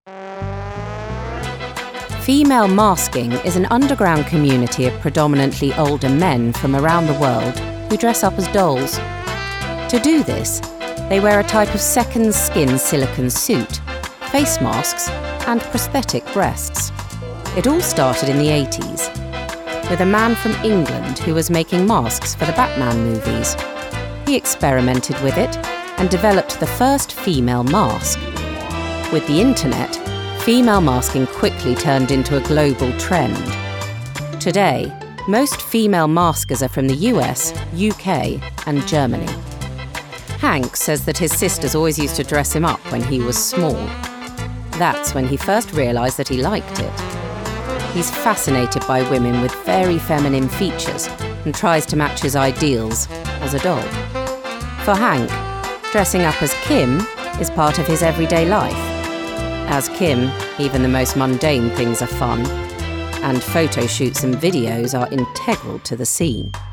Female masking is an underground community of predominantly older men from around the world who dress up as dolls. To do this, they wear a type of second skin silicone suit, face masks, and prosthetic breasts. It all started in the 80s, with a man from England who was making masks for the Batman movies. He experimented with it and developed the first female mask. With the internet, female masking quickly turned into a global trend. Today, most female maskers are from the US, UK, and Germany. Hank says that his sisters always used to dress him up when he was small. That's when he first realised that he liked it. He's fascinated by women with very feminine features and tries to match his ideals as a doll. For Hank, dressing up as Kim is part of his everyday life. As Kim, even the most mundane things are fun, and photo shoots and videos are integral to the scene.